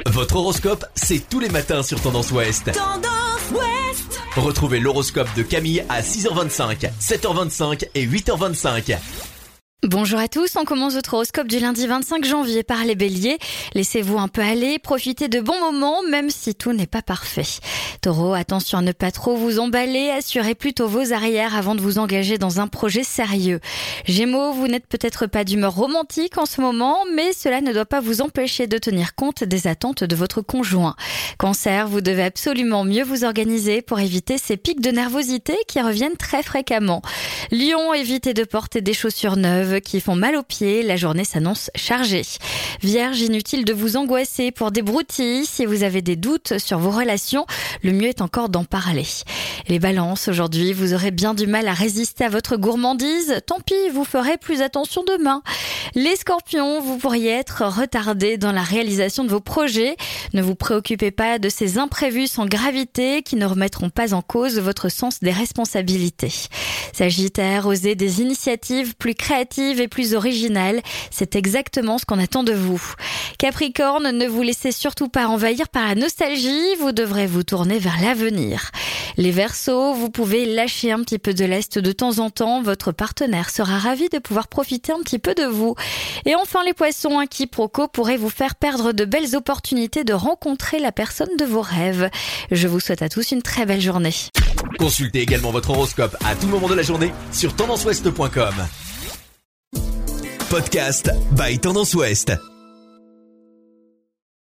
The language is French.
Votre horoscope, c'est tous les matins sur Tendance Ouest. Tendance Ouest. Retrouvez l'horoscope de Camille à 6h25, 7h25 et 8h25. Bonjour à tous, on commence votre horoscope du lundi 25 janvier par les béliers. Laissez-vous un peu aller, profitez de bons moments, même si tout n'est pas parfait. Taureau, attention à ne pas trop vous emballer, assurez plutôt vos arrières avant de vous engager dans un projet sérieux. Gémeaux, vous n'êtes peut-être pas d'humeur romantique en ce moment, mais cela ne doit pas vous empêcher de tenir compte des attentes de votre conjoint. Cancer, vous devez absolument mieux vous organiser pour éviter ces pics de nervosité qui reviennent très fréquemment. Lion, évitez de porter des chaussures neuves qui font mal aux pieds, la journée s'annonce chargée. Vierge, inutile de vous angoisser pour des broutilles. Si vous avez des doutes sur vos relations, le mieux est encore d'en parler. Les balances, aujourd'hui, vous aurez bien du mal à résister à votre gourmandise. Tant pis, vous ferez plus attention demain. Les scorpions, vous pourriez être retardés dans la réalisation de vos projets. Ne vous préoccupez pas de ces imprévus sans gravité qui ne remettront pas en cause votre sens des responsabilités. Sagittaire, osez des initiatives plus créatives et plus originales. C'est exactement ce qu'on attend de vous. Capricorne, ne vous laissez surtout pas envahir par la nostalgie. Vous devrez vous tourner vers l'avenir. Les Verseaux, vous pouvez lâcher un petit peu de lest de temps en temps. Votre partenaire sera ravi de pouvoir profiter un petit peu de vous. Et enfin les Poissons, un quiproquo pourrait vous faire perdre de belles opportunités de rencontrer la personne de vos rêves. Je vous souhaite à tous une très belle journée. Consultez également votre horoscope à tout moment de la journée sur tendanceouest.com. Podcast by Tendance Ouest.